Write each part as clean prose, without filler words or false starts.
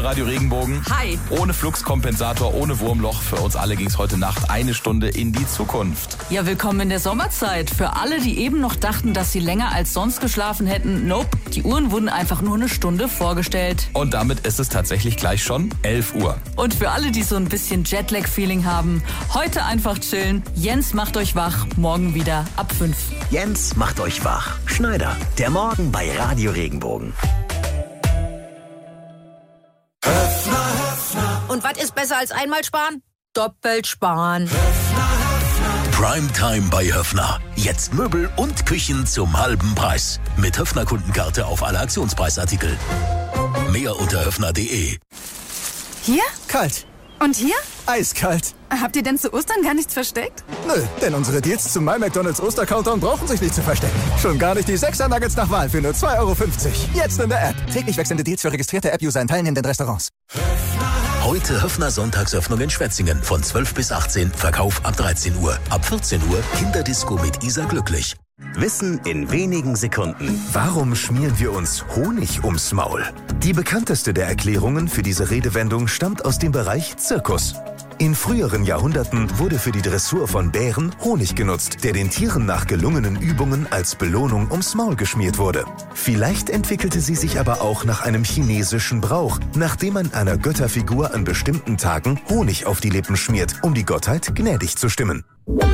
bei Radio Regenbogen. Hi. Ohne Fluxkompensator, ohne Wurmloch. Für uns alle ging es heute Nacht 1 Stunde in die Zukunft. Ja, willkommen in der Sommerzeit. Für alle, die eben noch dachten, dass sie länger als sonst geschlafen hätten, nope. Die Uhren wurden einfach nur eine Stunde vorgestellt. Und damit ist es tatsächlich gleich schon 11 Uhr. Und für alle, die so ein bisschen Jetlag-Feeling haben, heute einfach chillen. Jens macht euch wach, morgen wieder ab 5. Jens macht euch wach. Schneider, der Morgen bei Radio Regenbogen. Und was ist besser als einmal sparen? Doppelt sparen. Primetime bei Höffner. Jetzt Möbel und Küchen zum halben Preis. Mit Höffner-Kundenkarte auf alle Aktionspreisartikel. Mehr unter höffner.de. Hier? Kalt. Und hier? Eiskalt. Habt ihr denn zu Ostern gar nichts versteckt? Nö, denn unsere Deals zum McDonald's Oster-Countdown brauchen sich nicht zu verstecken. Schon gar nicht die 6er Nuggets nach Wahl für nur 2,50 Euro. Jetzt in der App. Täglich wechselnde Deals für registrierte App-User in teilnehmenden Restaurants. Heute Höffner Sonntagsöffnung in Schwetzingen. Von 12 bis 18. Verkauf ab 13 Uhr. Ab 14 Uhr Kinderdisco mit Isa Glücklich. Wissen in wenigen Sekunden. Warum schmieren wir uns Honig ums Maul? Die bekannteste der Erklärungen für diese Redewendung stammt aus dem Bereich Zirkus. In früheren Jahrhunderten wurde für die Dressur von Bären Honig genutzt, der den Tieren nach gelungenen Übungen als Belohnung ums Maul geschmiert wurde. Vielleicht entwickelte sie sich aber auch nach einem chinesischen Brauch, nachdem man einer Götterfigur an bestimmten Tagen Honig auf die Lippen schmiert, um die Gottheit gnädig zu stimmen.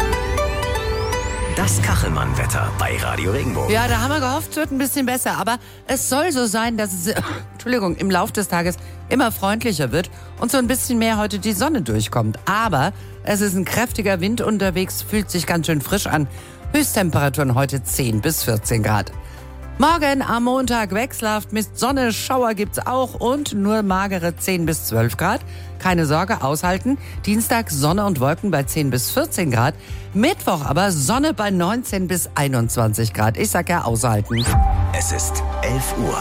Das Kachelmann-Wetter bei Radio Regenbogen. Ja, da haben wir gehofft, es wird ein bisschen besser. Aber es soll so sein, dass es im Laufe des Tages immer freundlicher wird und so ein bisschen mehr heute die Sonne durchkommt. Aber es ist ein kräftiger Wind unterwegs, fühlt sich ganz schön frisch an. Höchsttemperaturen heute 10 bis 14 Grad. Morgen am Montag wechselhaft mit Sonne, Schauer gibt's auch und nur magere 10 bis 12 Grad. Keine Sorge, aushalten. Dienstag Sonne und Wolken bei 10 bis 14 Grad. Mittwoch aber Sonne bei 19 bis 21 Grad. Ich sag ja aushalten. Es ist 11 Uhr.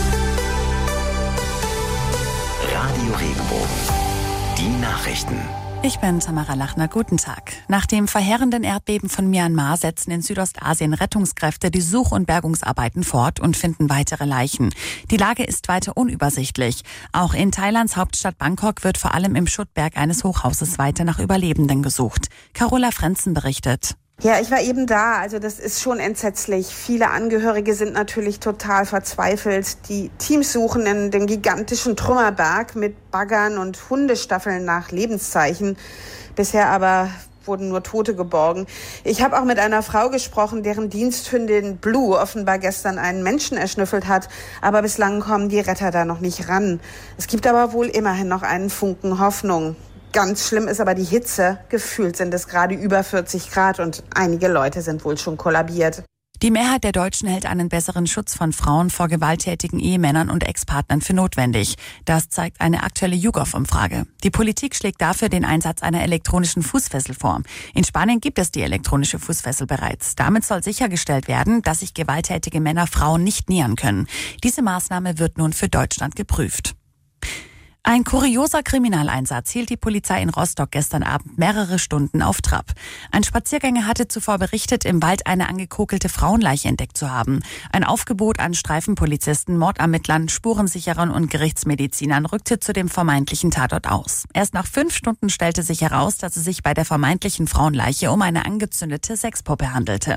Radio Regenbogen. Die Nachrichten. Ich bin Tamara Lachner. Guten Tag. Nach dem verheerenden Erdbeben von Myanmar setzen in Südostasien Rettungskräfte die Such- und Bergungsarbeiten fort und finden weitere Leichen. Die Lage ist weiter unübersichtlich. Auch in Thailands Hauptstadt Bangkok wird vor allem im Schuttberg eines Hochhauses weiter nach Überlebenden gesucht. Carola Frenzen berichtet. Ja, ich war eben da. Also das ist schon entsetzlich. Viele Angehörige sind natürlich total verzweifelt. Die Teams suchen in den gigantischen Trümmerberg mit Baggern und Hundestaffeln nach Lebenszeichen. Bisher aber wurden nur Tote geborgen. Ich habe auch mit einer Frau gesprochen, deren Diensthündin Blue offenbar gestern einen Menschen erschnüffelt hat. Aber bislang kommen die Retter da noch nicht ran. Es gibt aber wohl immerhin noch einen Funken Hoffnung. Ganz schlimm ist aber die Hitze. Gefühlt sind es gerade über 40 Grad und einige Leute sind wohl schon kollabiert. Die Mehrheit der Deutschen hält einen besseren Schutz von Frauen vor gewalttätigen Ehemännern und Ex-Partnern für notwendig. Das zeigt eine aktuelle YouGov-Umfrage. Die Politik schlägt dafür den Einsatz einer elektronischen Fußfessel vor. In Spanien gibt es die elektronische Fußfessel bereits. Damit soll sichergestellt werden, dass sich gewalttätige Männer Frauen nicht nähern können. Diese Maßnahme wird nun für Deutschland geprüft. Ein kurioser Kriminaleinsatz hielt die Polizei in Rostock gestern Abend mehrere Stunden auf Trab. Ein Spaziergänger hatte zuvor berichtet, im Wald eine angekokelte Frauenleiche entdeckt zu haben. Ein Aufgebot an Streifenpolizisten, Mordermittlern, Spurensicherern und Gerichtsmedizinern rückte zu dem vermeintlichen Tatort aus. Erst nach 5 Stunden stellte sich heraus, dass es sich bei der vermeintlichen Frauenleiche um eine angezündete Sexpuppe handelte.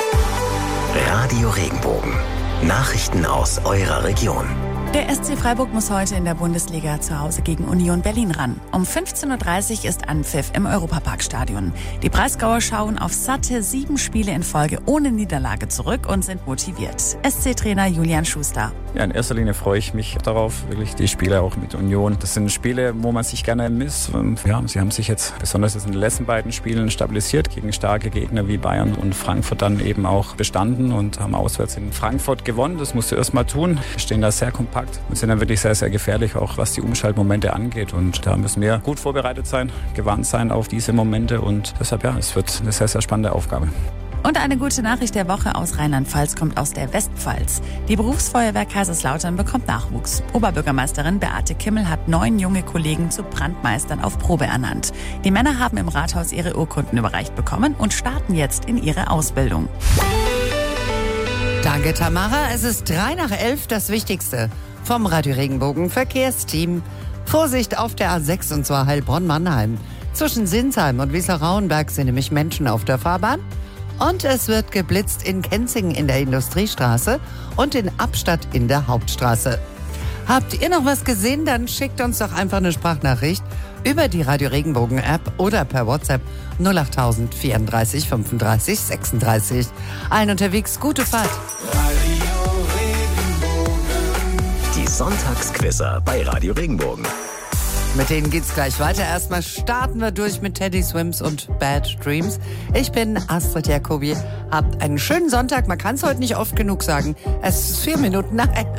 Radio Regenbogen. Nachrichten aus eurer Region. Der SC Freiburg muss heute in der Bundesliga zu Hause gegen Union Berlin ran. Um 15.30 Uhr ist Anpfiff im Europaparkstadion. Die Breisgauer schauen auf satte 7 Spiele in Folge ohne Niederlage zurück und sind motiviert. SC-Trainer Julian Schuster. Ja, in erster Linie freue ich mich darauf, wirklich die Spiele auch mit Union. Das sind Spiele, wo man sich gerne misst. Und ja, sie haben sich jetzt besonders in den letzten beiden Spielen stabilisiert gegen starke Gegner wie Bayern und Frankfurt dann eben auch bestanden und haben auswärts in Frankfurt gewonnen. Das musst du erst mal tun. Wir stehen da sehr kompakt und sind dann wirklich sehr, sehr gefährlich, auch was die Umschaltmomente angeht. Und da müssen wir gut vorbereitet sein, gewarnt sein auf diese Momente. Und deshalb, ja, es wird eine sehr, sehr spannende Aufgabe. Und eine gute Nachricht der Woche aus Rheinland-Pfalz kommt aus der Westpfalz. Die Berufsfeuerwehr Kaiserslautern bekommt Nachwuchs. Oberbürgermeisterin Beate Kimmel hat 9 junge Kollegen zu Brandmeistern auf Probe ernannt. Die Männer haben im Rathaus ihre Urkunden überreicht bekommen und starten jetzt in ihre Ausbildung. Danke, Tamara. Es ist 11:03, das Wichtigste vom Radio Regenbogen Verkehrsteam. Vorsicht auf der A6 und zwar Heilbronn-Mannheim. Zwischen Sinsheim und Wiesler-Rauenberg sind nämlich Menschen auf der Fahrbahn. Und es wird geblitzt in Kenzingen in der Industriestraße und in Abstadt in der Hauptstraße. Habt ihr noch was gesehen? Dann schickt uns doch einfach eine Sprachnachricht über die Radio Regenbogen App oder per WhatsApp 08000 34 35 36. Allen unterwegs gute Fahrt. Die Sonntagsquizzer bei Radio Regenbogen. Mit denen geht's gleich weiter. Erstmal starten wir durch mit Teddy Swims und Bad Dreams. Ich bin Astrid Jacobi. Habt einen schönen Sonntag. Man kann es heute nicht oft genug sagen. Es ist 4 Minuten nach 11.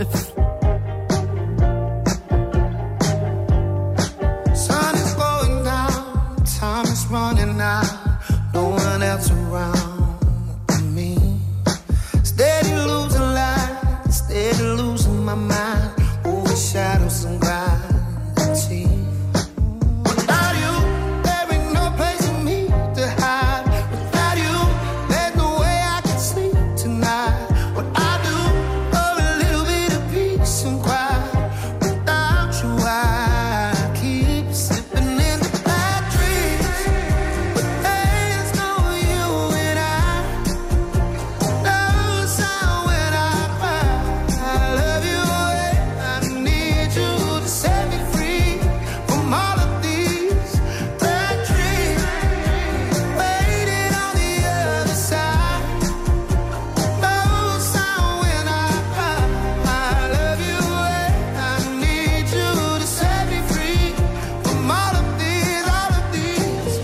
Sun is going down, time is running out, no one else around me. Steady losing light, steady losing my mind, over shadows and gravity. Without you, there ain't no place for me to hide. Without you, there's no way I can sleep tonight. What I do for a little bit of peace and quiet. Without you, I keep slipping into bad dreams. But there's no you and I. No sound when I cry. I love you and I need you to set me free from all of these bad dreams. Waiting on the other side. No sound when I cry. I love you and I need you to set me free from all of these bad dreams.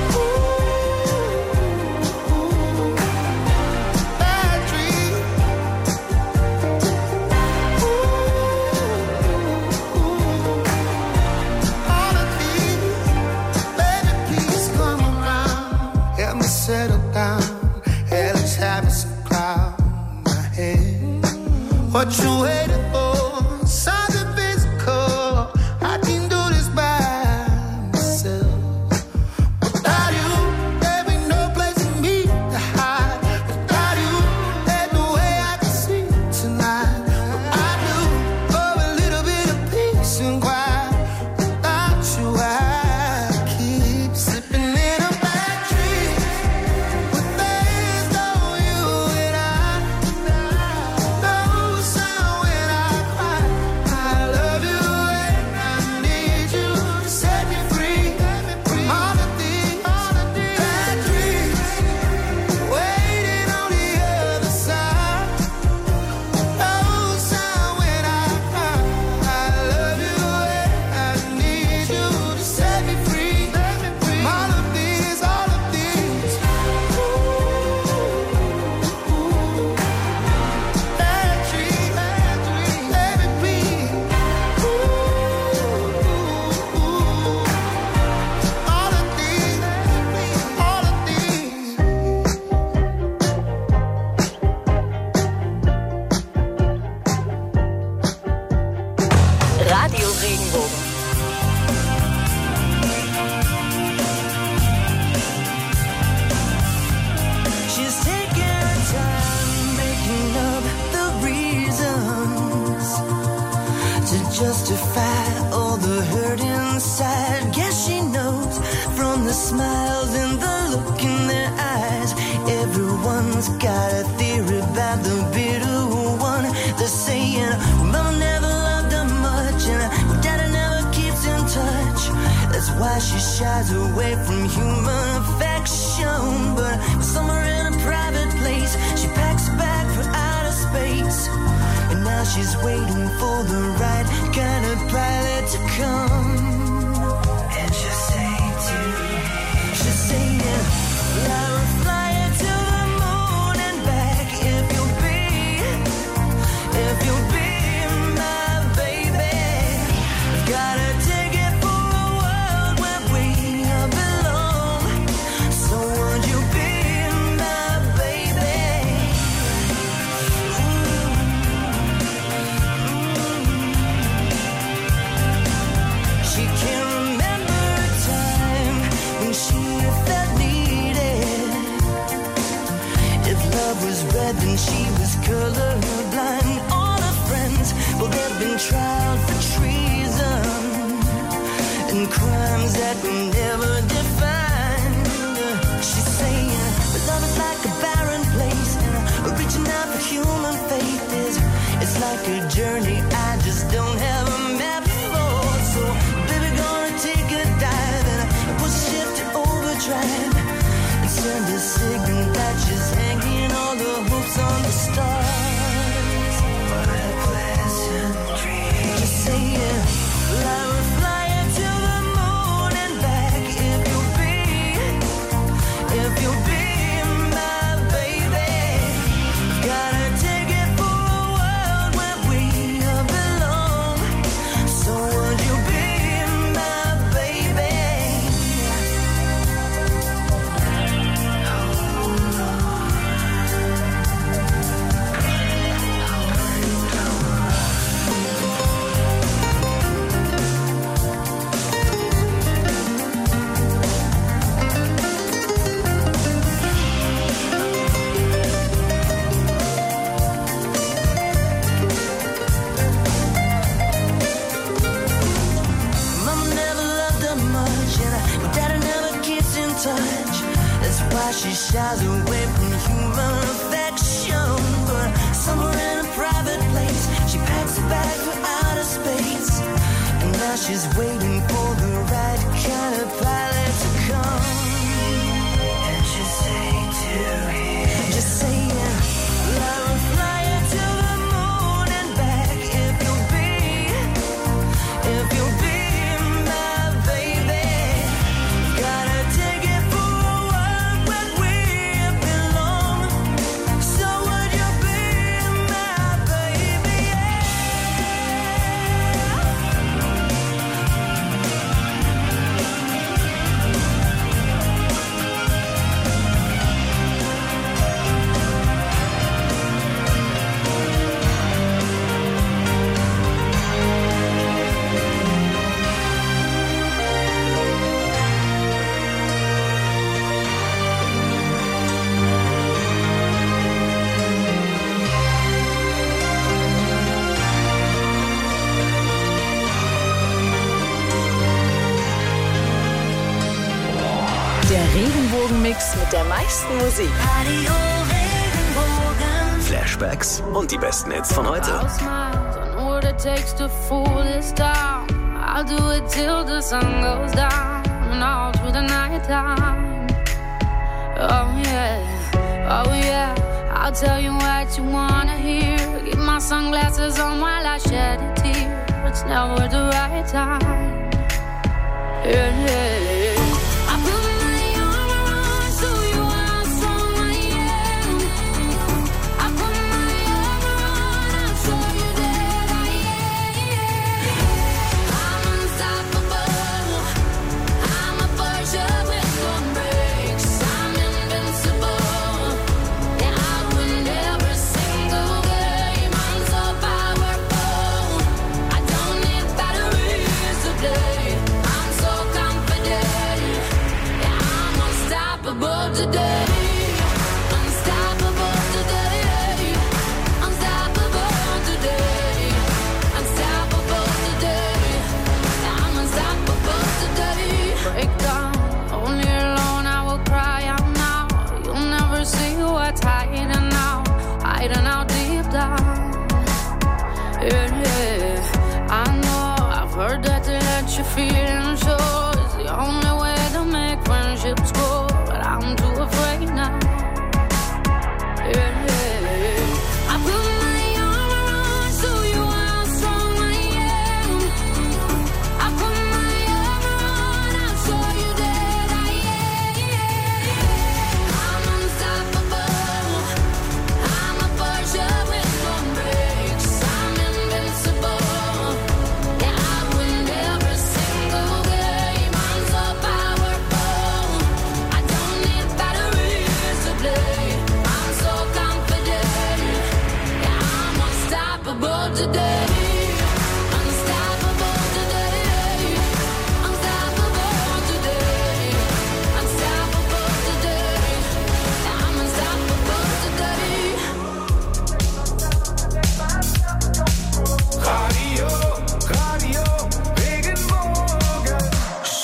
All of these, baby, please come around. Help me settle down. Hell is having some cloud in my head. What you waiting for? Something physical. I can do this by myself. Without you, there ain't no place for me to hide. Without you, there's no way I can sleep tonight. What I do for a little bit of peace and quiet. Without you, I keep slipping in a bad dream. But there's no you and I. No sound when I cry. I love you and I need you to set me free from all of these bad dreams. Waiting on the other side. No sound when I cry. I love you and I need you to set me free from all of these bad dreams. Baby, please. All of these, all of these. Radio Regenbogen. She's taking her time making up the reasons to justify all the hurt inside. Guess she knows from the smiles and the look in their eyes. Everyone's got a theory about the bitter one. They're saying mama never loved her much and daddy never keeps in touch. That's why she shies away from human affection. But somewhere in a private place, she packs a bag for outer space. And now she's waiting for the right kind of pilot to come. And she'll say to me, she'll say, yeah, I will fly you to the moon and back if you'll be my baby. Gotta take it for a world where we belong. So would you be my baby? She can't remember a time when she felt needed. If love was red, then she was colorblind. All her friends, well, they've been trying committing crimes that we never defined. She's saying, but love is like a barren place, and reaching out for human faith it's like a journey I just don't have a map for. So, baby, gonna take a dive and push the ship to overdrive and send a signal that she's hanging all the hopes on the stars. What a pleasant dream. Just saying, I will fly to the moon and back if you'll be my baby. Gotta take it for a world where we belong. So would you be my baby? Mama never loved her much, and my daddy never keeps in touch. That's why she shies away from human affection. But somewhere in a private place, she packs a bag for outer space. And now she's waiting for the right kind of pilot to come. And she'll say to him, just saying, I will fly you to the moon and back if you'll be my baby. Gotta take it for a world where we belong. So would you be my baby? Der Regenbogenmix mit der meisten Musik. Radio Regenbogen. Flashbacks und die besten Hits von heute. I'll know what it takes to fool this town. I'll do it till the sun goes down and all through the night time. Oh yeah, I'll tell you what you wanna hear. Keep my sunglasses on while I shed a tear. It's never the right time. Yeah. I put my arm around so you how strong I am. I put my arm around and show you that I am. I'm unstoppable. I'm a Porsche with no brakes. I'm invincible. Yeah, I win every single game. I'm so powerful. I don't need batteries to play. I'm so confident. Yeah, I'm unstoppable today. Unstoppable today. Unstoppable today. Unstoppable today. Yeah, I'm unstoppable today. Break down, only alone I will cry out now. You'll never see what's hiding out deep down. Yeah, I know I've heard that to let you feel sure is the only way to make friendships grow, but I'm too afraid now. Yeah, I put my arm around so you how strong I am. I put my arm around, I'll show you that I am. I'm unstoppable. I'm a Porsche with no brakes. I'm invincible. Yeah, I win every single game. I'm so powerful.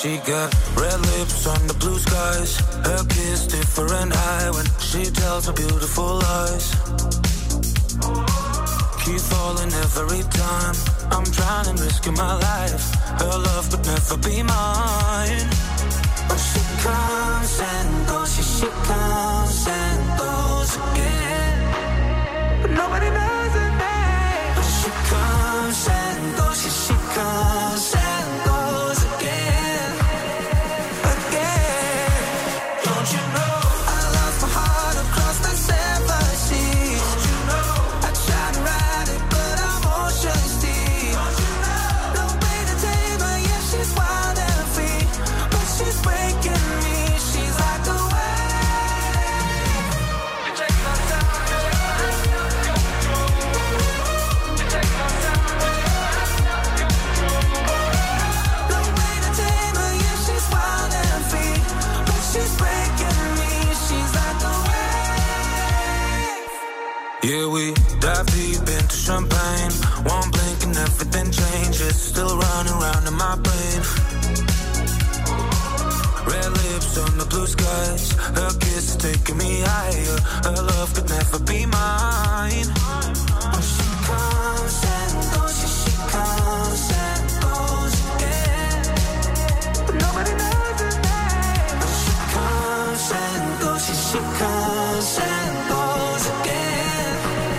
She got red lips on the blue skies. Her kiss different high when she tells her beautiful lies. Keep falling every time. I'm trying and risking my life. Her love could never be mine. But she comes and goes, she comes and goes again. But nobody knows her name. But she comes and goes, she comes and goes again. Again. Don't you know I lost my heart across the seven seas? Don't you know I tried to ride it, but I'm ocean's deep. Don't you know no way to tame her, yeah, she's wild and free. But she's breaking me, she's like a wave. You take my time, you take my time, no way to tame her, yeah, she's wild and free. But she's breaking me, she's like a wave. Yeah, we dive deep into champagne. One blink and everything changes. Still running around in my brain. Red lips on the blue skies. Her kiss is taking me higher. Her love could never be mine. But she comes and goes, yeah, she comes and goes again. But nobody knows her name. But she comes and goes, yeah, she comes and goes again.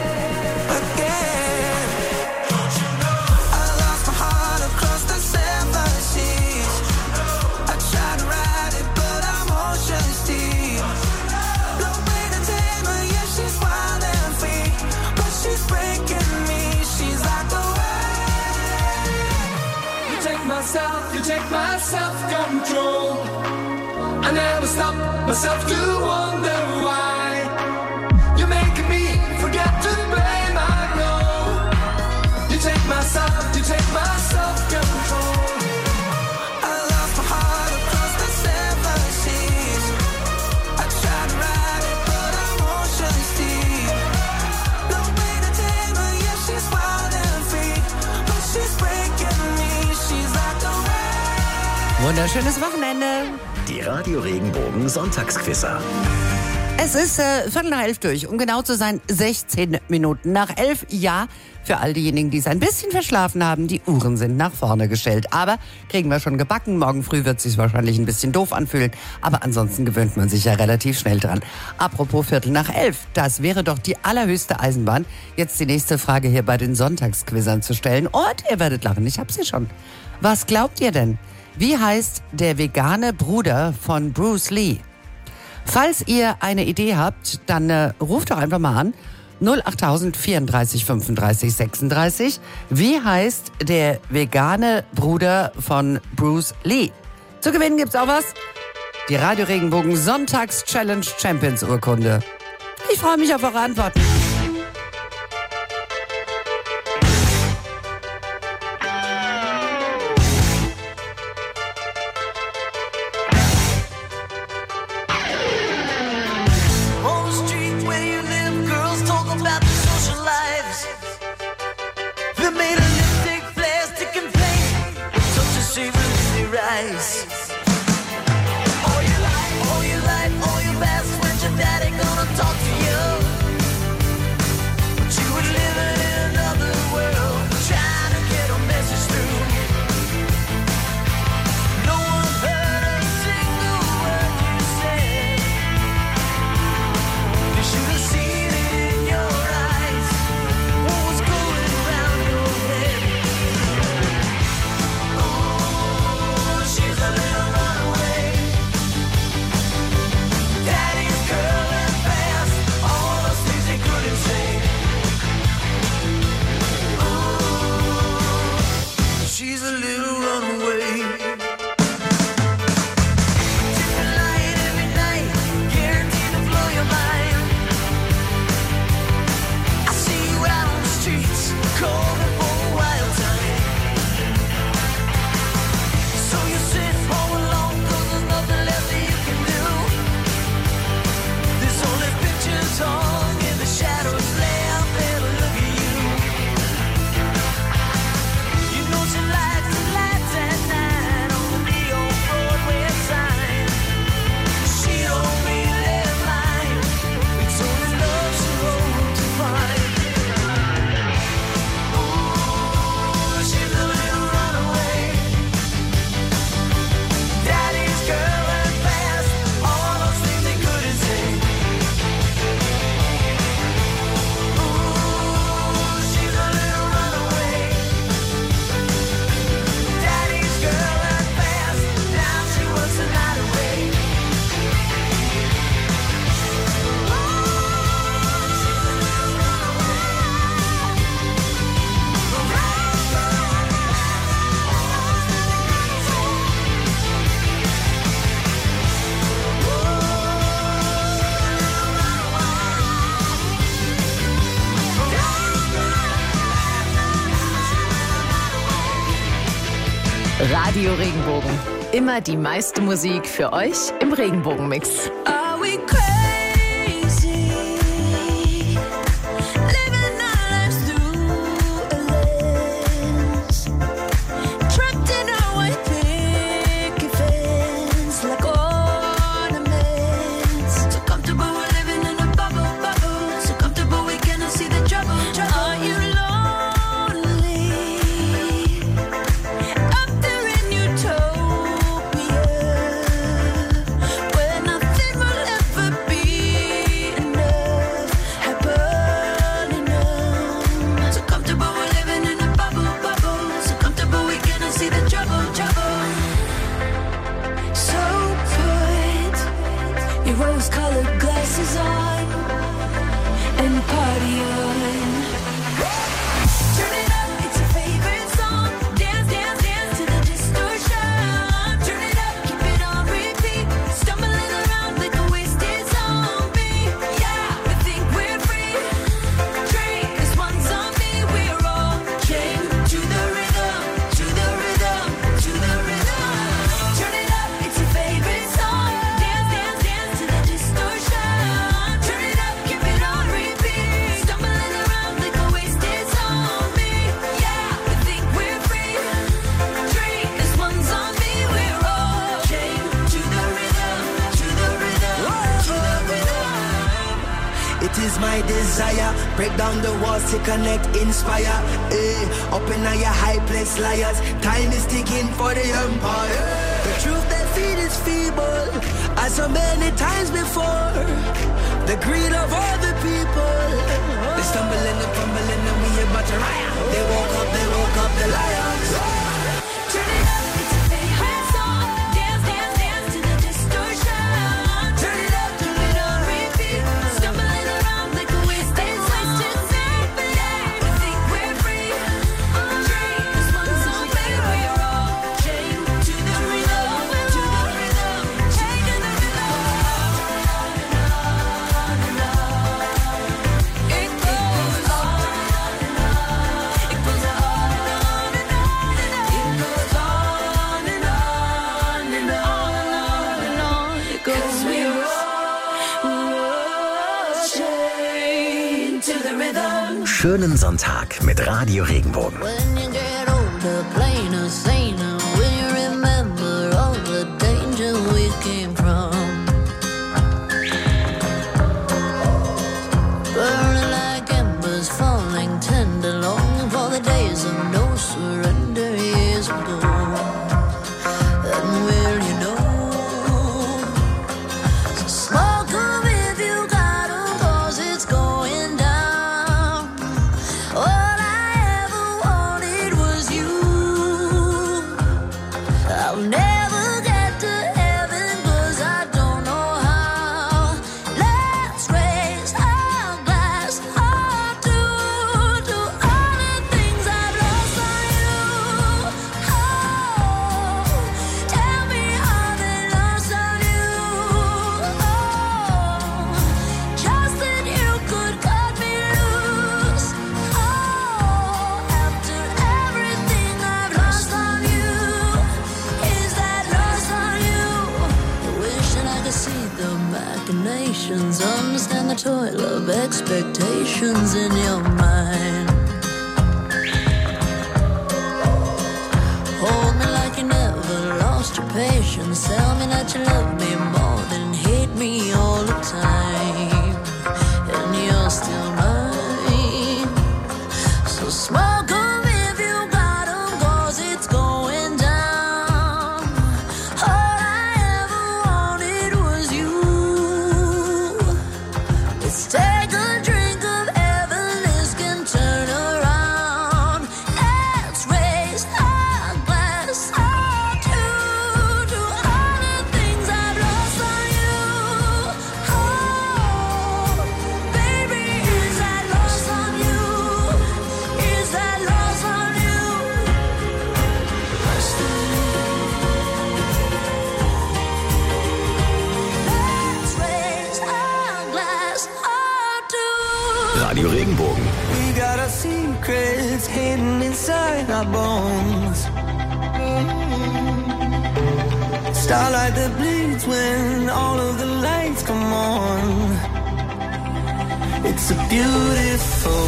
Again. Don't you know I lost my heart across the seven seas? I tried to ride it, but I'm ocean's deep. No way to tame her, yeah, she's wild and free. But she's breaking me, she's like a wave. You take my self-control. I never stop myself to wonder why. You're making me forget to blame, I know. You take my self-control. I lost my heart across the seven seas. I tried to ride it, but I'm ocean's deep. No way to tame her, yeah, she's wild and free. But she's breaking me, she's like a wave. Wunderschönes Wochenende. Die Radio Regenbogen Sonntagsquizzer. Es ist 11:15 durch, um genau zu sein 16 Minuten nach 11. Ja, für all diejenigen, die es ein bisschen verschlafen haben, die Uhren sind nach vorne gestellt. Aber kriegen wir schon gebacken. Morgen früh wird es sich wahrscheinlich ein bisschen doof anfühlen. Aber ansonsten gewöhnt man sich ja relativ schnell dran. Apropos 11:15, das wäre doch die allerhöchste Eisenbahn, jetzt die nächste Frage hier bei den Sonntagsquizzern zu stellen. Und ihr werdet lachen, ich hab sie schon. Was glaubt ihr denn? Wie heißt der vegane Bruder von Bruce Lee? Falls ihr eine Idee habt, dann ruft doch einfach mal an. 08000 34 35 36. Wie heißt der vegane Bruder von Bruce Lee? Zu gewinnen gibt's auch was. Die Radio Regenbogen Sonntags Challenge Champions Urkunde. Ich freue mich auf eure Antworten. On the street where you live, girls talk about their social lives. They're made of lipstick, plastic, and paint. Such a seriously rise. All your life, all your past, when's your daddy gonna talk to you? But you were living in another world, trying to get a message through. No one heard a single word you said. You should have seen it in your eyes. What was going around your head? Oh, she's a little Radio Regenbogen. Immer die meiste Musik für euch im Regenbogenmix. Are we crazy? Living our lives through a lens. Trapped in our white picket fence like ornaments. So comfortable we're living in a bubble. So comfortable we cannot see the trouble. Are you lonely? Up there in utopia, where nothing will ever be enough, happily numb. So comfortable we're living in a bubble. So comfortable we cannot see the trouble. So put your rose-colored glasses on and party on. Turn it up, it's your favorite song. Dance, dance, dance to the distortion. Turn it up, keep it on repeat. Stumbling around like a wasted zombie. Yeah, we think we're free. Drink, 'cause one's on me. We're all chained to the rhythm, to the rhythm, to the rhythm. Turn it up, it's your favorite song. Dance, dance, dance to the distortion. Turn it up, keep it on repeat. Stumbling around like a wasted zombie. Yeah, we think we're free. Drink, 'cause one's on me. We're all chained to the rhythm, to the rhythm, to the rhythm. It is my desire, break down the walls to connect, inspire. Up in your high place, liars. Time is ticking for the empire. The truth they feed is feeble, as so many times before. The greed of all the people. They stumble and they fumble and we about to riot. They woke up the lions. Turn it up, it's your favorite song. Dance, dance, dance to the distortion. Turn it up, keep it on repeat. Stumbling around like a wasted zombie. Yeah, we think we're free. Drink, 'cause one's on me. We're all chained to the rhythm, to the rhythm, chained to the rhythm. It goes on and on. It goes on and on and on. It goes on and on and on and on. It goes. We're all chained to the rhythm. Schönen Sonntag mit Radio Regenbogen. When you get older, plainer, saner, will you remember all the danger we came from? Burning like embers, falling tender, longing for the days of no surrender years ago. And will you know? So smoke 'em if you got 'em, 'cause it's going down. All I ever wanted was you. I'll never get to heaven 'cause I don't know how. Let's raise our glass high to all the things I've lost on you. Oh, tell me how they lost on you. Oh, just that you could cut me loose. Oh, after everything I've lost on you, is that lost on you? I wish that I could see the machinations, understand the toil of expectations in your mind. Hold me like you never lost your patience. Tell me that you love me more than hate me all the time. And you're still mine. So smoke 'em if you got 'em, 'cause it's going down. All I ever wanted was you. Let's take a drink of heaven, can turn around. Let's raise our glass high to all the things I've lost on you. Oh, baby, is that lost on you? Is that lost on you? Lost on you. Let's raise our glass high to Radio Regenbogen. We got our secrets hidden inside our bones. Starlight that bleeds when all of the lights come on. It's a beautiful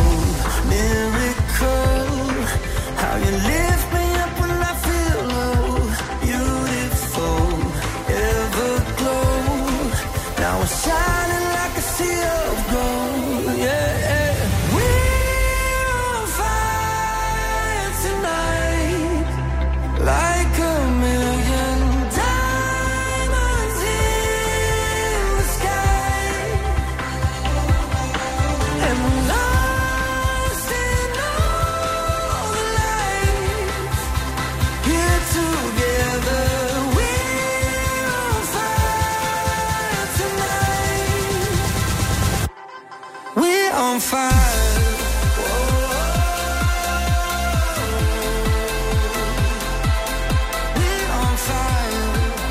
miracle. How you lift me up when I feel low. Beautiful, everglow. Now we're shining like a sea of gold. Yeah. We're on fire tonight, like a million diamonds in the sky. And we're lost in all the lights. Here together, we're on fire tonight. We're on fire. We're on fire.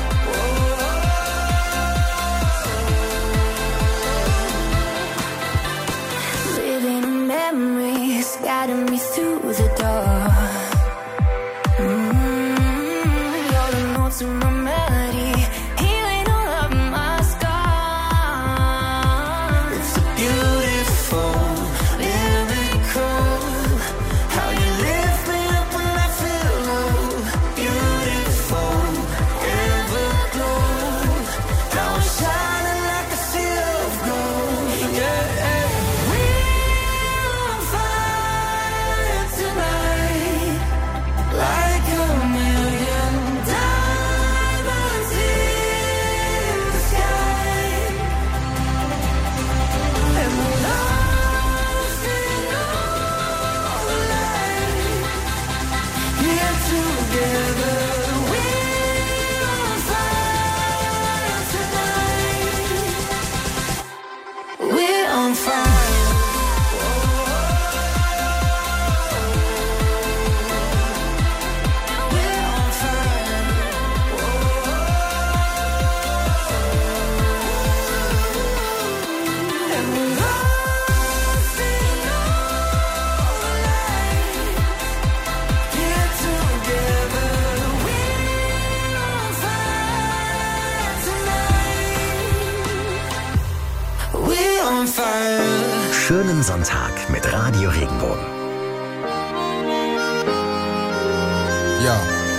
Living memories guiding me through the dark. You're the notes in my melody, healing all of my scars. It's a beautiful miracle. How you lift me up when I feel low. Beautiful, everglow. Now I'm shining like a sea of gold. Yeah. We're on fire tonight, like a million diamonds in the sky. And we're lost in all the light. Here together, we're on fire tonight. We're on fire. We're on fire. And we're lost in all the light. Here together, we're on fire tonight. We're on fire. Schönen Sonntag mit Radio Regenbogen. Ja.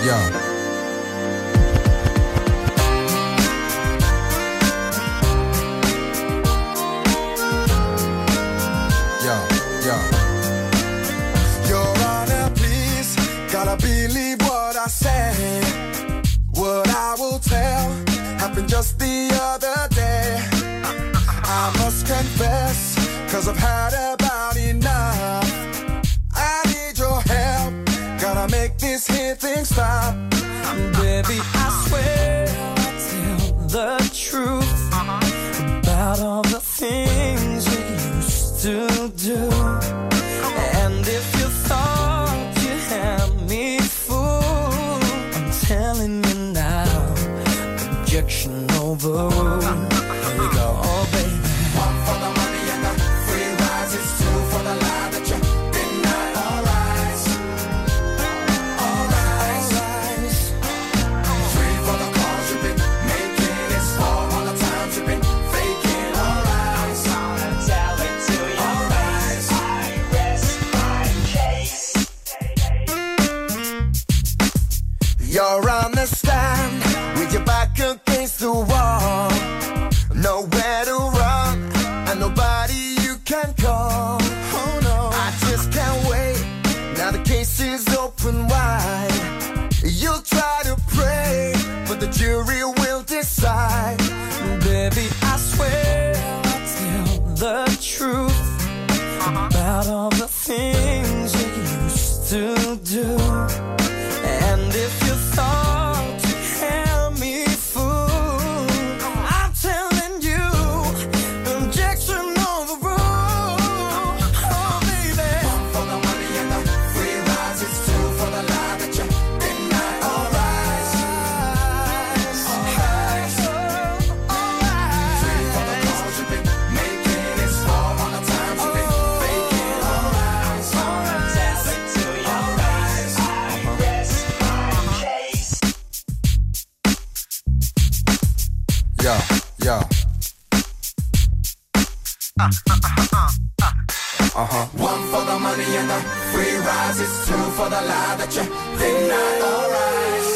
Your Honor, please, gotta believe what I say. What I will tell happened just the other day. I must confess, 'cause I've had about enough. I need your help, gotta make this here thing stop. Baby, I swear I'll tell the truth about all the things you used to do. And if you thought you had me fooled, I'm telling you now, objection overruled. Here we go, oh baby. One for the money and the free rise. It's two for the lie that you deny. All rise. All rise. Three for the calls you've been making. It's four all the times you've been faking. All rise. I'm gonna tell it to you. All rise. I rest my case. You're on the stand with your back against the wall. Nowhere to run and nobody you can call. Oh no, I just can't wait. Now the case is open wide. You'll try to pray, but the jury will decide. Baby, I swear I'll tell the truth about all the things you used to do. And if you thought you had me fooled, I'm telling you, objection overruled. Oh baby. One for the money and the free rise. It's two for the lie that you deny. All rise. Ja, ja. One for the money and the free rises. Two for the lie that you think not alright.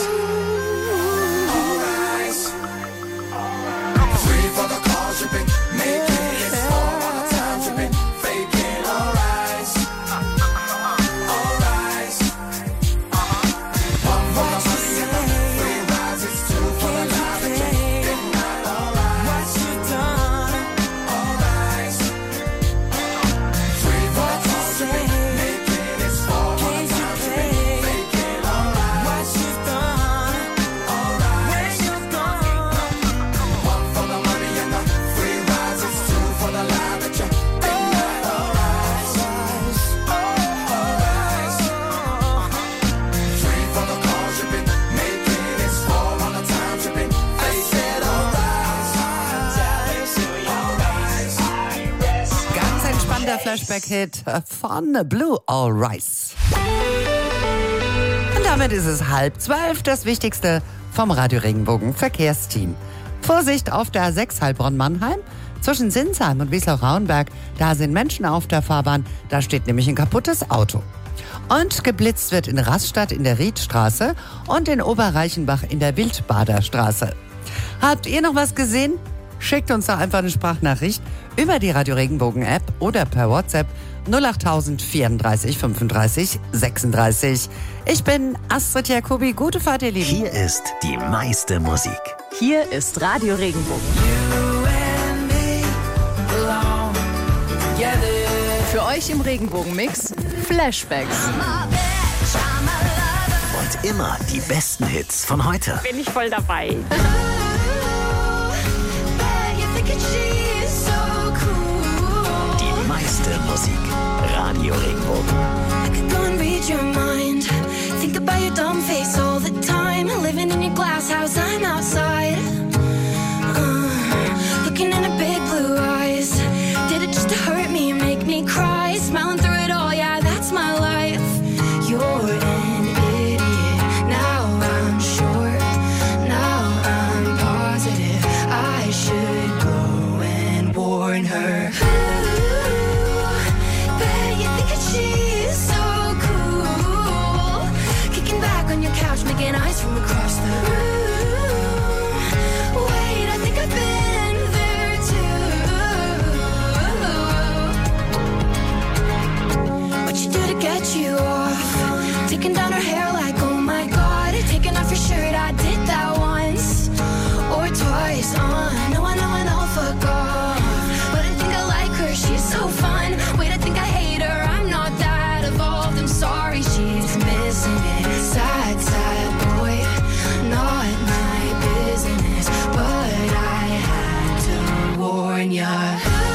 Alright. Three for the calls you've been making. It's four all the times you've been faking. Alright. Alright. One for the money and the free rises. Two for the lie that you think not alright. What you done? Alright. Three for the calls you've been making. It's four all the times you've been faking. Alright. What you done? Alright. Where you gone? One for the money and the free rises. Two for the lie that you think not alright. Alright. Three for the calls you've been making. It's four all the times you've been faking. Alright. Ganz entspannter Flashback-Hit von Blue All Rise. Und damit ist es 11:30, das Wichtigste vom Radio Regenbogen Verkehrsteam. Vorsicht auf der A6 Heilbronn-Mannheim. Zwischen Sinsheim und Wiesloch-Rauenberg, da sind Menschen auf der Fahrbahn, da steht nämlich ein kaputtes Auto. Und geblitzt wird in Rastatt in der Riedstraße und in Oberreichenbach in der Wildbaderstraße. Habt ihr noch was gesehen? Schickt uns doch einfach eine Sprachnachricht über die Radio Regenbogen App oder per WhatsApp 08000 34 35 36. Ich bin Astrid Jacobi. Gute Fahrt, ihr Lieben. Hier ist die meiste Musik. Hier ist Radio Regenbogen. Für euch im Regenbogen-Mix Flashbacks. Und immer die besten Hits von heute. Bin ich voll dabei. Die meiste Musik. Radio Regenbogen. I could go and read your mind. Think about your dumb face all the time. Living in your glass house, I'm outside. Looking in her big blue eyes. Did it just to hurt me and make me cry? Smiling through it all, yeah, that's my life. You're an idiot. Now I'm sure. Now I'm positive. I should go and warn her. Bet you think that she's so cool. Kicking back on your couch, making eyes from across the room. Wait, I think I've been there too. What you do to get you off? Taking down her hair like, oh my god. Taking off your shirt, I did that once or twice. No, I know, fuck off. But I think I like her, she's so fun. Wait, I think I hate her, I'm not that evolved. I'm sorry, she's missing it. Sad, sad boy, not my business. But I had to warn ya.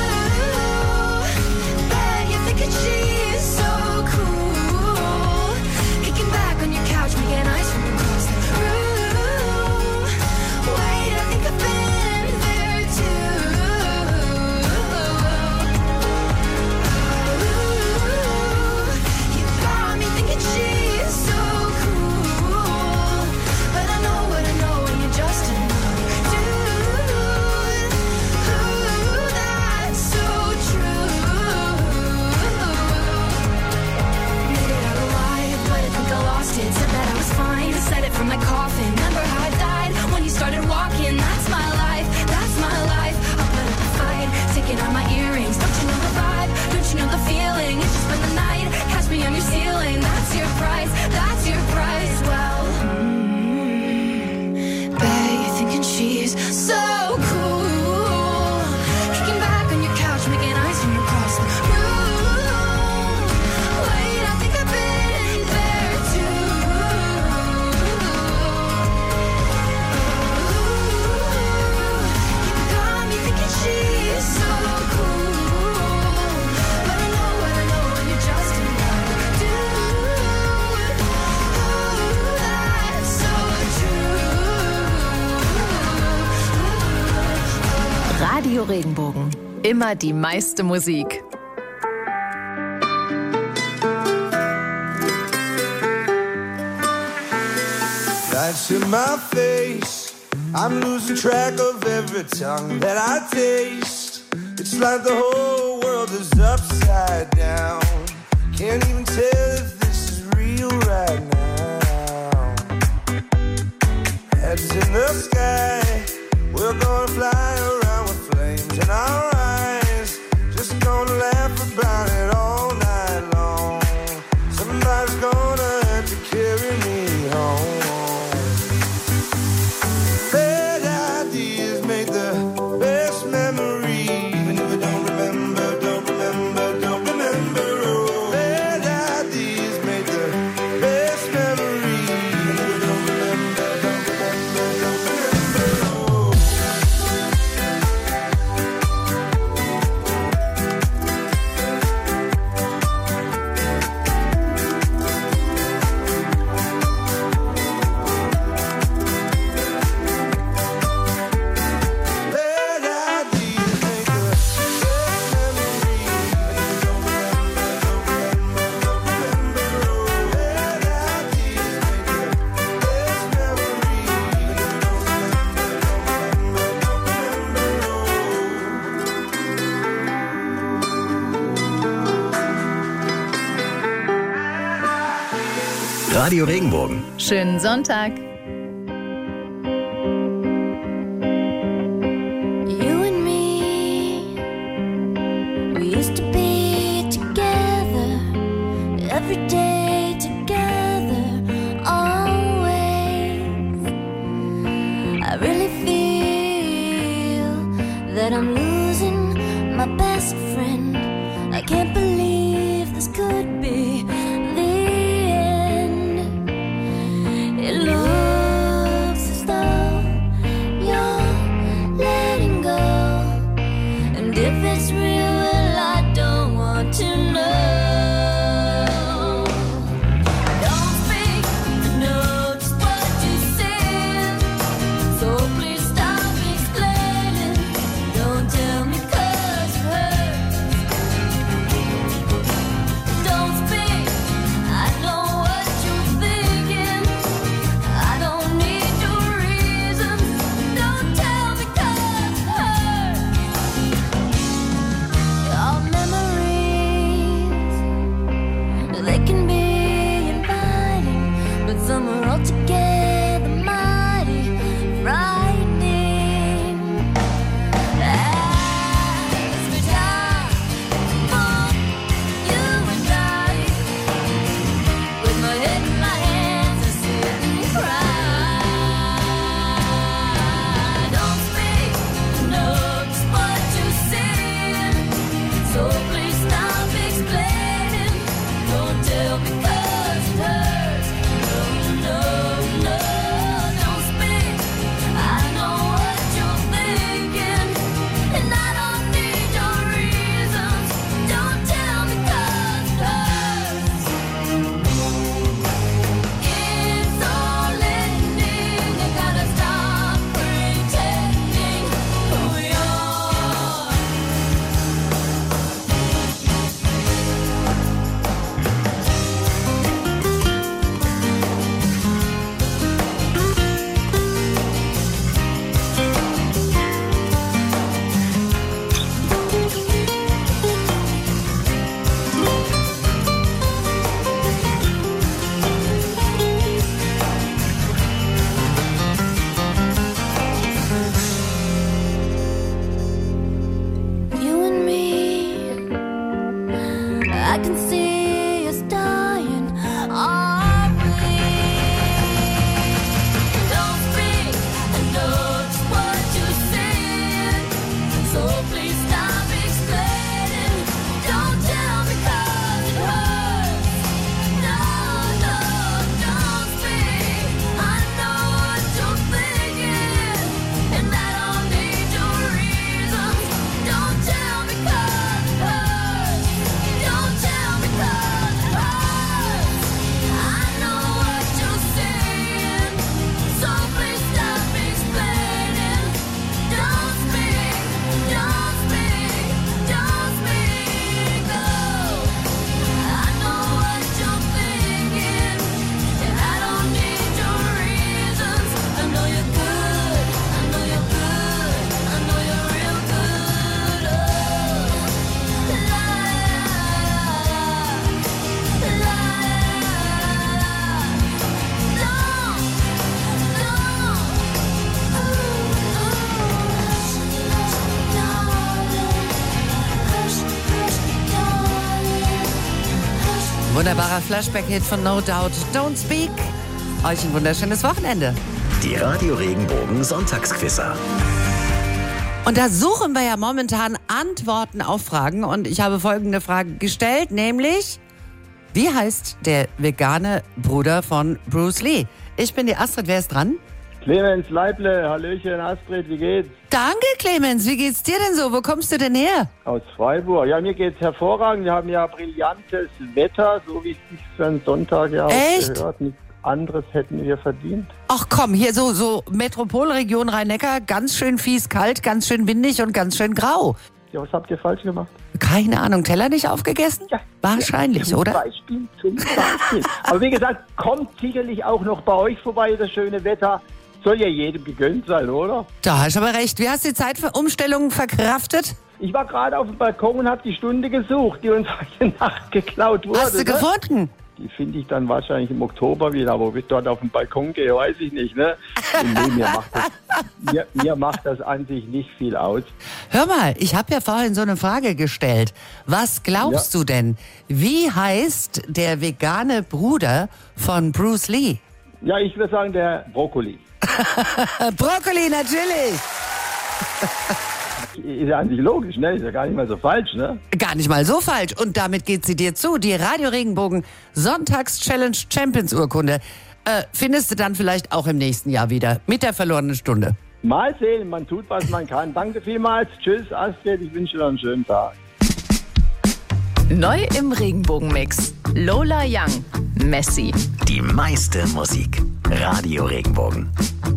Bet you think that she's so cool. Kicking back on your couch, making eyes from across the room. Wait, I think I've been there too. You got me thinking she's so cool. But I know what I know, and you're just another dude. That's so true. Made it out alive, but I think I lost it. Said that I was fine, said it from my coffin. Remember how I died when you started walking? That's my life, that's my life. I'll put up a fight, taking out my earrings. Don't you know the vibe? Don't you know the feeling? It's just been the night, catch me on your ceiling. That's your price, that's your price. Well, bet you're thinking she's so cool. Kicking back on your couch, making eyes from across the room. Wait, I think I've been there too. You got me thinking she's so cool. But I know what I know, and you're just another dude. That's so true. Radio Regenbogen. Immer die meiste Musik. Lights in my face, I'm losing track of every tongue that I taste. It's like the whole world is upside down. Can't even tell if this is real right now. Heads in the sky, we're gonna fly around with flames in our eyes. Just gonna laugh about it all night long. Somebody's gonna have to carry me home. Bad ideas make the best memories. Even if I don't remember, don't remember, don't remember. Oh, bad ideas make the best memories. Even if I don't remember, don't remember, don't remember. Oh. Radio Regenbogen. Schönen Sonntag. You and me, we used to be together, every day together, always. I really feel that I'm losing my best friend. I can't believe this could be the end. It looks as though you're letting go, and if it's real, well, I don't want to know. Don't speak, I know just what you said, so please stop explaining. Don't tell me 'cause it hurts. Wunderbarer Flashback-Hit von No Doubt, Don't Speak. Euch ein wunderschönes Wochenende. Die Radio Regenbogen Sonntagsquizzer. Und da suchen wir ja momentan Antworten auf Fragen. Und ich habe folgende Frage gestellt, nämlich, wie heißt der vegane Bruder von Bruce Lee? Ich bin die Astrid, wer ist dran? Clemens Leible, Hallöchen Astrid, wie geht's? Danke, Clemens, wie geht's dir denn so? Wo kommst du denn her? Aus Freiburg. Ja, mir geht's hervorragend. Wir haben ja brillantes Wetter, so wie es sich für einen Sonntag ja auch gehört. Nichts anderes hätten wir verdient. Ach komm, hier so Metropolregion Rhein-Neckar, ganz schön fies kalt, ganz schön windig und ganz schön grau. Ja, was habt ihr falsch gemacht? Keine Ahnung, Teller nicht aufgegessen? Ja. Wahrscheinlich, ja, oder? Zum Beispiel. Aber wie gesagt, kommt sicherlich auch noch bei euch vorbei, das schöne Wetter. Soll ja jedem gegönnt sein, oder? Da hast du aber recht. Wie hast du die Zeitumstellung verkraftet? Ich war gerade auf dem Balkon und habe die Stunde gesucht, die uns heute Nacht geklaut wurde. Hast du gefunden? Die finde ich dann wahrscheinlich im Oktober wieder, aber ob ich dort auf den Balkon gehe, weiß ich nicht, ne? Mir macht das an sich nicht viel aus. Hör mal, ich habe ja vorhin so eine Frage gestellt. Was glaubst du denn? Wie heißt der vegane Bruder von Bruce Lee? Ja, ich würde sagen, der Brokkoli. Brokkoli, natürlich! Ist ja an sich logisch, ne? Ist ja gar nicht mal so falsch, ne? Gar nicht mal so falsch. Und damit geht sie dir zu. Die Radio Regenbogen Sonntags-Challenge Champions Urkunde findest du dann vielleicht auch im nächsten Jahr wieder mit der verlorenen Stunde. Mal sehen, man tut, was man kann. Danke vielmals. Tschüss, Astrid. Ich wünsche dir einen schönen Tag. Neu im Regenbogenmix. Lola Young, Messi. Die meiste Musik. Radio Regenbogen.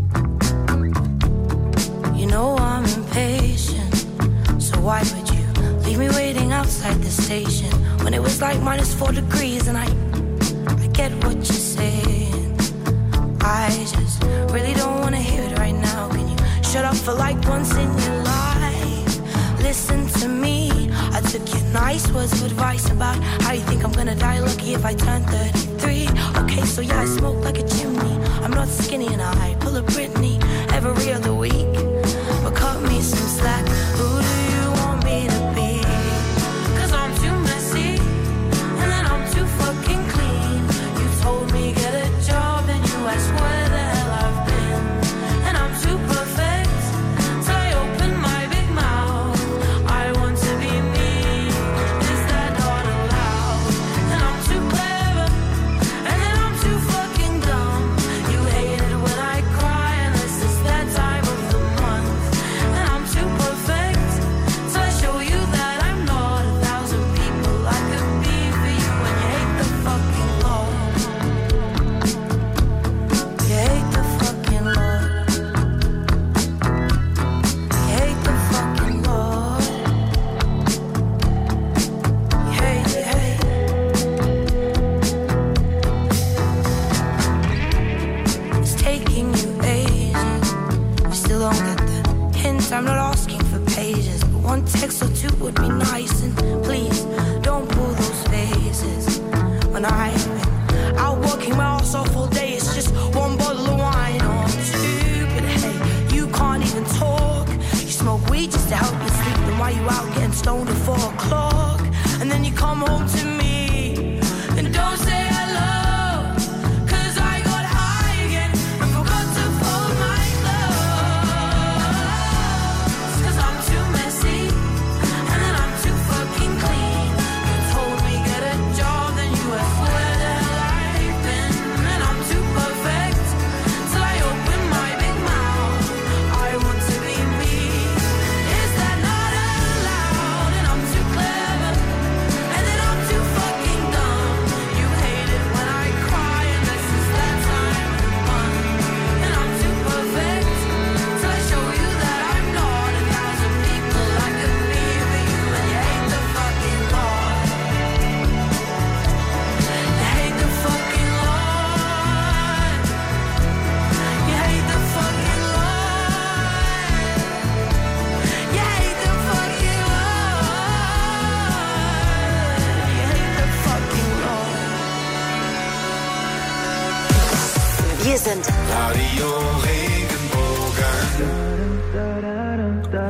You know I'm impatient, so why would you leave me waiting outside the station when it was like -4 degrees and I get what you're saying. I just really don't wanna hear it right now. Can you shut up for like once in your life? Listen to me. I took your nice words of advice about how you think I'm gonna die lucky if I turn 33. Okay, so yeah, I smoke like a chimney. I'm not skinny and I pull a Britney every other week. But cut me some slack. Who do you want me to be? 'Cause I'm too messy and then I'm too fucking clean. You told me get a job and you asked where the hell I've been. And I'm too perfect, so I open my big mouth. I want to be me. Is that not allowed? And I'm too clever and then I'm too fucking dumb. You hate it when I cry unless it's that time of the month. And I'm too perfect, so I show you that I'm not 1,000 people I could be for you. And you hate the fucking law. You hate the fucking law. You hate the fucking law. You hate, you hate. It's taking you ages. You still don't get the hint. I'm not asking for pages, but one text or two would be nice. And please don't pull those faces. When I've been out working my ass off all day, it's just one bottle of wine or two. But hey, you can't even talk. You smoke weed just to help you sleep. And why you out getting stoned at 4 o'clock? And then you come home to me and don't say hello. 'Cause I got high again and forgot to fold my clothes. 'Cause I'm too messy and then I'm too fucking clean. You told me get a job, then you asked where the hell I've been. And I'm too perfect, so I open my big mouth. I want to be me. Is that not allowed? And I'm too clever and then I'm too fucking dumb. You hate it when I cry unless it's that time of the month. And I'm too perfect, so I show you that I'm not 1,000 people I could be for you. And you hate the fucking law. You hate the fucking law. You hate the fucking law. You hate the fucking law. You hate the fucking law. Wir sind Radio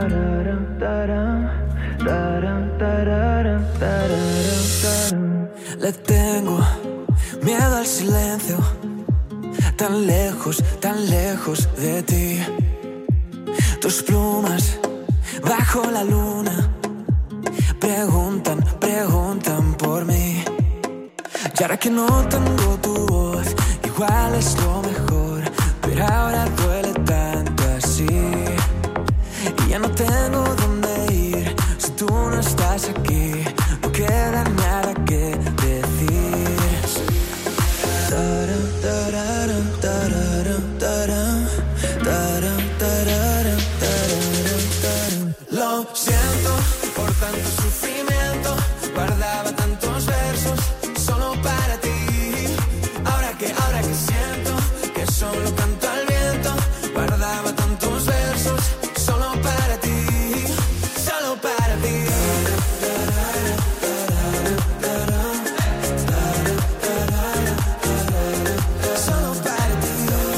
Regenbogen. Le tengo miedo al silencio, tan lejos de ti. Tus plumas bajo la luna preguntan por mí. Y ahora que no tengo tu voz, igual es lo mejor, pero ahora duele tanto así. Y ya no tengo dónde ir si tú no estás aquí. No queda nada que decir. Tararam, tararam, tararam, tararam, tararam, tararam, tararam, tararam. Lo siento por tanto sufrimiento, guardaba tantos versos solo para ti. Ahora que siento que solo canto al viento, guardaba tantos versos solo para ti, solo para ti. Solo para ti.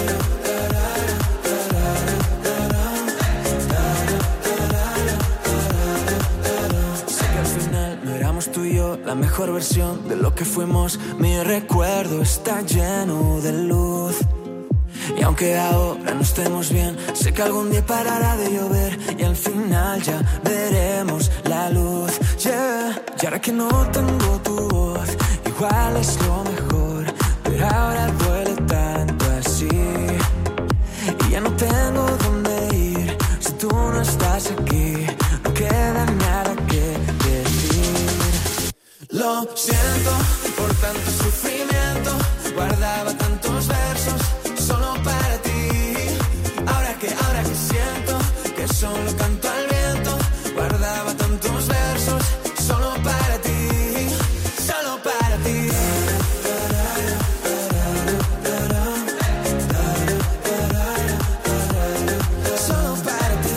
Sé que al final no éramos tú y yo la mejor versión de lo que fuimos. Mi recuerdo está lleno de luz. Y aunque ahora no estemos bien, sé que algún día parará de llover y al final ya veremos la luz. Yeah. Y ahora que no tengo tu voz, igual es lo mejor, pero ahora duele tanto así. Y ya no tengo dónde ir si tú no estás aquí. No queda nada que decir. Lo siento por tanto sufrimiento, guardaba tantos versos solo para ti. Ahora que siento que solo canto al viento, guardaba tantos versos solo para ti, solo para ti. Solo para ti.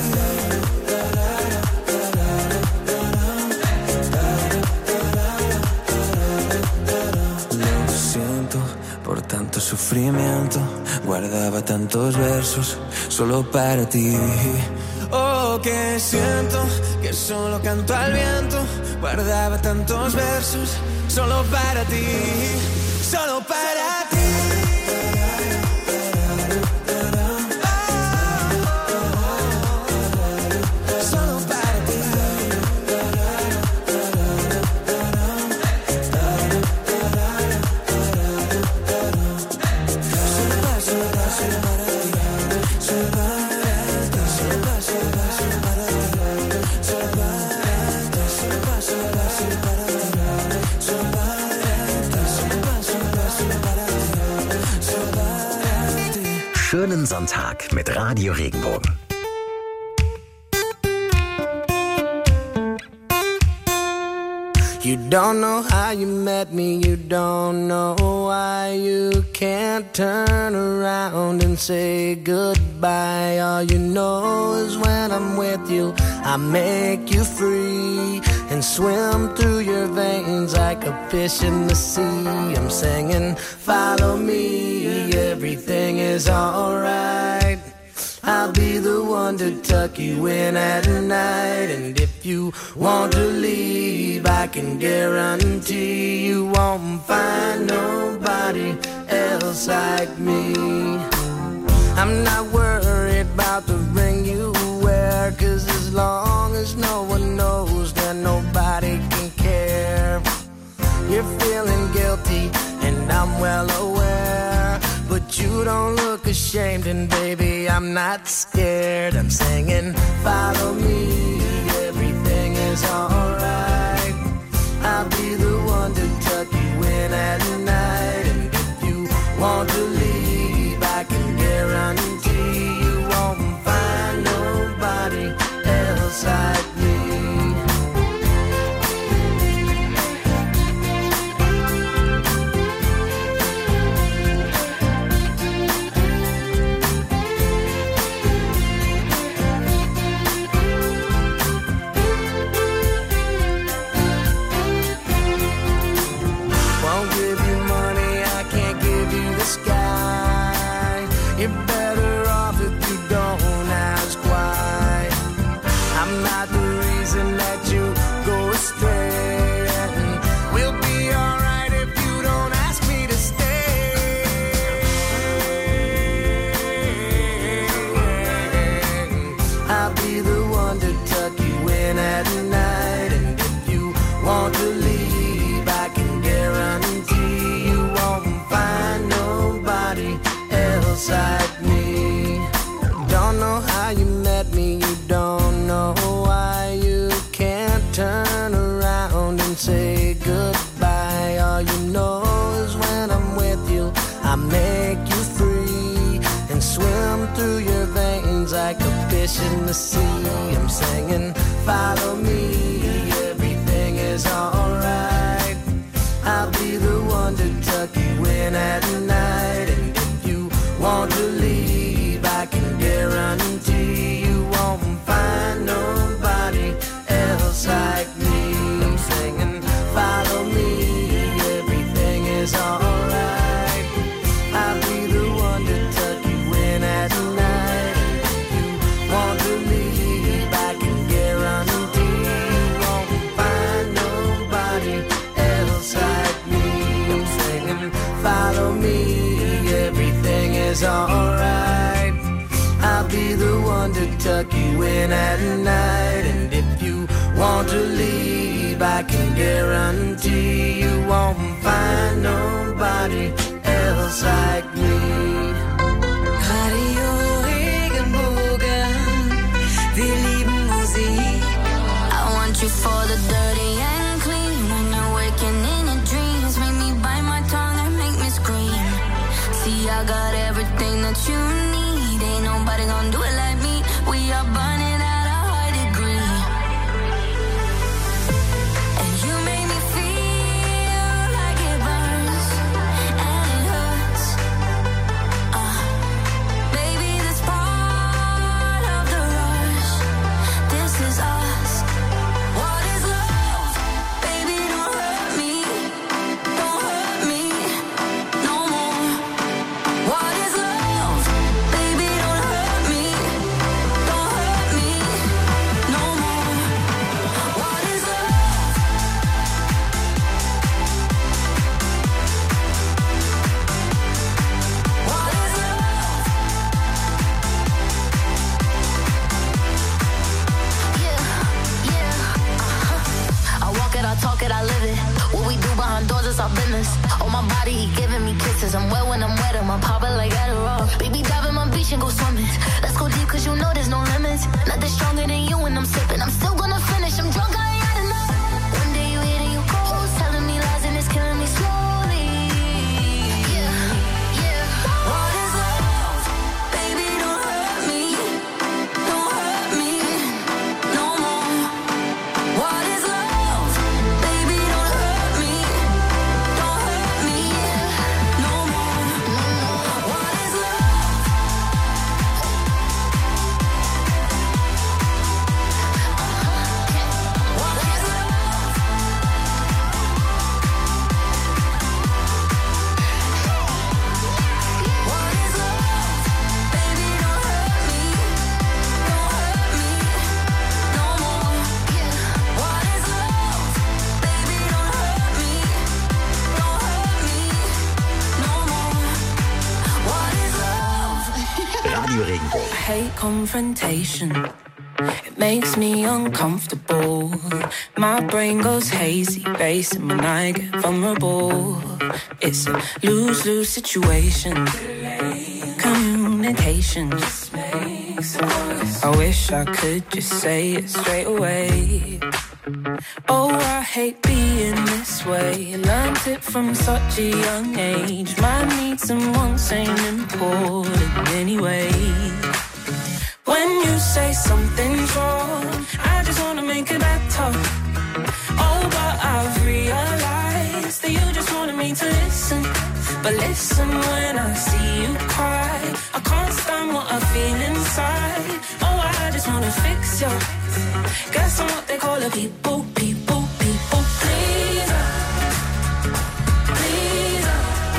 Lo siento por tanto sufrimiento, guardaba tantos versos solo para ti. Oh, que siento que solo canto al viento, guardaba tantos versos solo para ti, solo para ti. Solo para ti. Schönen Sonntag mit Radio Regenbogen. You don't know how you met me, you don't know why you can't turn around and say goodbye. All you know is when I'm with you, I make you free and swim through your veins like a fish in the sea. I'm singing, follow me, everything is alright. I'll be the one to tuck you in at night. And if you want to leave, I can guarantee you won't find nobody else like me. I'm not worried about the ring you wear, 'cause as long as no one knows, then nobody can care. You're feeling guilty and I'm well aware, but you don't look ashamed, and baby, I'm not scared. I'm singing, follow me, everything is alright. I'll be the one to tuck you in at night. And if you want to leave, I can guarantee you won't find nobody else like me. Won't give you money, I can't give you the sky. you met me, you don't know why you can't turn around and say goodbye. All you know is when I'm with you, I make you free and swim through your veins like a fish in the sea. I'm singing, follow me, everything is alright. I'll be the one to tuck you in at night. And if you want to leave, I can guarantee you won't find nobody else like me. I'm singing, follow me, everything is alright. I'll be the one to tuck you in at night. And if you want to leave, I can guarantee you won't find nobody else like me. I'm singing, follow me, everything is alright. I'll be the one to tuck you in at night. And if you want to leave, I can guarantee you won't find nobody else like me. Radio Regenbogen, wir lieben Musik. I want you for the dirty and clean. When you're waking in your dreams, make me bite my tongue and make me scream. See, I got everything that you need. Ain't nobody gonna do it like me. We are burning at a high degree. And you make me feel like it burns and it hurts. Baby, this part of the rush. This is us. What is love? Baby, don't hurt me. Don't hurt me no more. What is love? Baby, don't hurt me. Don't hurt me no more. What is love? What is love? I walk it, I talk it, I live it. What we do behind doors is our business. On my body, he giving me kisses. I'm wet when I'm wet, I'm popping like Adderall. Baby, dive in my beach and go swimming. Let's go deep, cause you know there's no limits. Nothing stronger than you when I'm sipping. I'm still gonna finish, I'm drunk, I ain't had enough. One day you hit and you go, telling me lies and it's killing me slowly. What is love? Baby, don't hurt me. Don't hurt me no more. What is love? Baby, don't hurt me. Don't hurt me no more. What is love? What is love? What is love? Baby, don't hurt me. Don't hurt me no more. What is love? Baby, don't hurt me. Don't hurt me no more. What is love? Radio Regenbogen. I hate confrontation. It makes me uncomfortable. My brain goes hazy, racing when I get vulnerable. It's a lose-lose situation. Communication just makes it worse. I wish I could just say it straight away. Oh, I hate being this way. Learned it from such a young age. My needs and wants ain't important anyway. When you say something's wrong, I just wanna make it better. Oh, but I've realized that you just wanted me to listen. But listen when I see you cry. I can't stand what I feel inside. Oh, I just wanna fix you. Guess I'm what they call a people pleaser. Pleaser.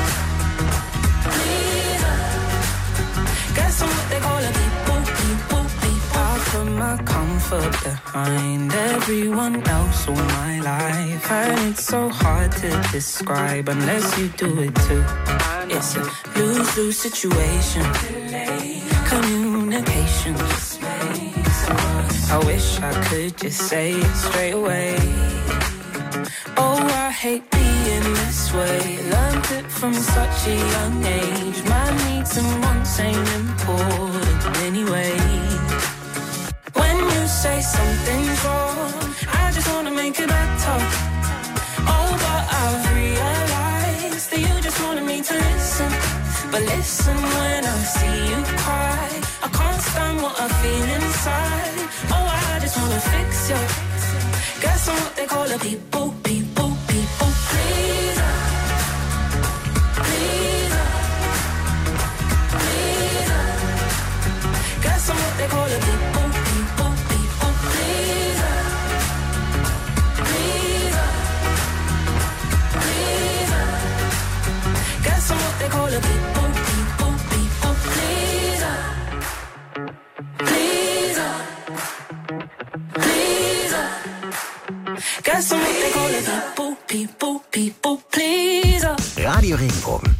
Pleaser. Guess I'm what they call a people. I put my comfort behind everyone else all my life. And it's so hard to describe unless you do it too. It's a lose-lose situation. Communication just makes it worse. I wish I could just say it straight away. Oh, I hate being this way. Learned it from such a young age. My needs and wants ain't important anyway. say something's wrong. I just wanna make it better. Oh, but I've realized that you just wanted me to listen. But listen when I see you cry. I can't stand what I feel inside. Oh, I just wanna fix you. Guess I'm what they call a people, people, people pleaser. Pleaser. Pleaser. Guess I'm what they call a people, people, people pleaser. Pleaser. Pleaser. Guess I'm what they call a people, people, people pleaser. Pleaser. Pleaser. Guess I'm what they call a people, people, people pleaser. Radio Regenbogen.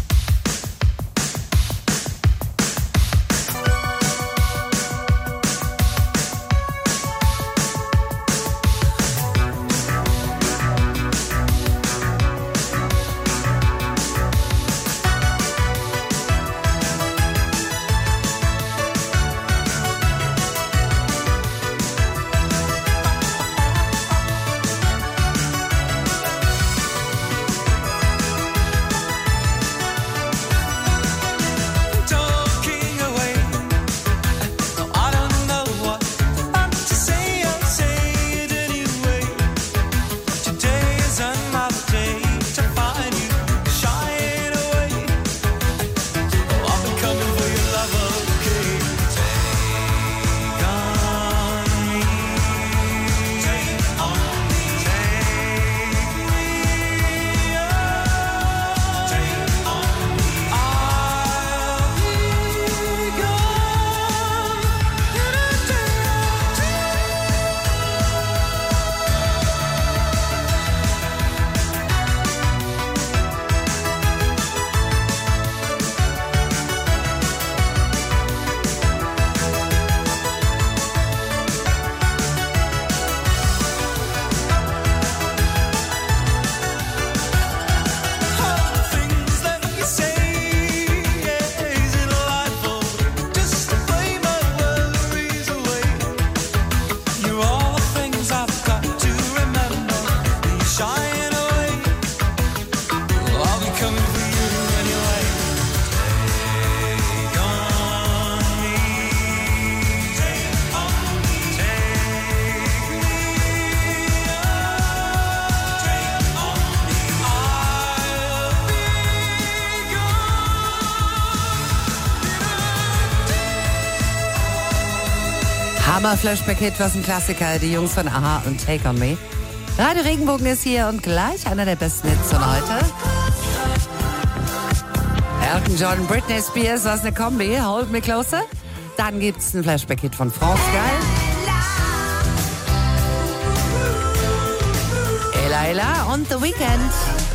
Hammer-Flashback-Hit, was ein Klassiker, die Jungs von Aha und Take On Me. Radio Regenbogen ist hier und gleich einer der besten Hits von heute. Elton John, Britney Spears, was eine Kombi, Hold Me Closer. Dann gibt's einen Flashback-Hit von France Gall. Ella und The Weeknd.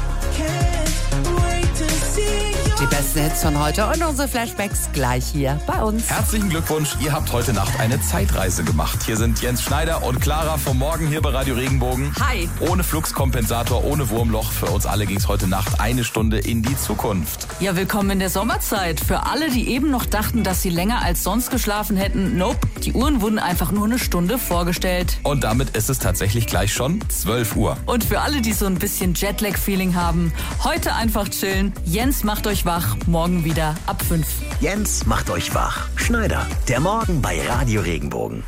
Die besten Hits von heute und unsere Flashbacks gleich hier bei uns. Herzlichen Glückwunsch, ihr habt heute Nacht eine Zeitreise gemacht. Hier sind Jens Schneider und Clara vom Morgen hier bei Radio Regenbogen. Hi. Ohne Fluxkompensator, ohne Wurmloch. Für uns alle ging's heute Nacht eine Stunde in die Zukunft. Ja, willkommen in der Sommerzeit. Für alle, die eben noch dachten, dass sie länger als sonst geschlafen hätten, nope. Die Uhren wurden einfach nur eine Stunde vorgestellt. Und damit ist es tatsächlich gleich schon 12 Uhr. Und für alle, die so ein bisschen Jetlag-Feeling haben, heute einfach chillen. Jens macht euch wach, morgen wieder ab 5. Jens macht euch wach. Schneider, der Morgen bei Radio Regenbogen.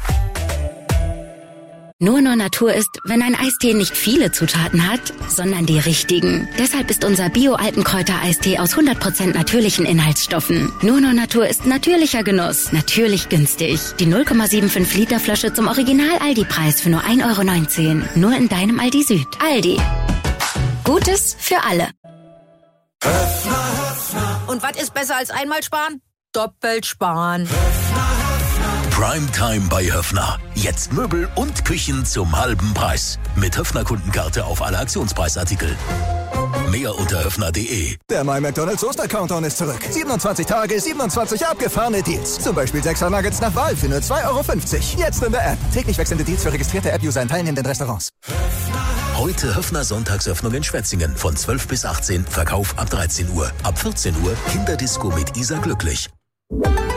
Nur Natur ist, wenn ein Eistee nicht viele Zutaten hat, sondern die richtigen. Deshalb ist unser Bio-Alpenkräuter-Eistee aus 100% natürlichen Inhaltsstoffen. Nur Natur ist natürlicher Genuss, natürlich günstig. Die 0,75 Liter Flasche zum Original-Aldi-Preis für nur 1,19 €. Nur in deinem Aldi Süd. Aldi. Gutes für alle. Und was ist besser als einmal sparen? Doppelt sparen. Primetime bei Höffner. Jetzt Möbel und Küchen zum halben Preis. Mit Höffner-Kundenkarte auf alle Aktionspreisartikel. Mehr unter höffner.de. Der My McDonald's Oster-Countdown ist zurück. 27 Tage, 27 abgefahrene Deals. Zum Beispiel 6er Nuggets nach Wahl für nur 2,50 €. Jetzt in der App. Täglich wechselnde Deals für registrierte App-User in teilnehmenden Restaurants. Heute Höffner Sonntagsöffnung in Schwetzingen. Von 12 bis 18. Verkauf ab 13 Uhr. Ab 14 Uhr Kinderdisco mit Isa Glücklich.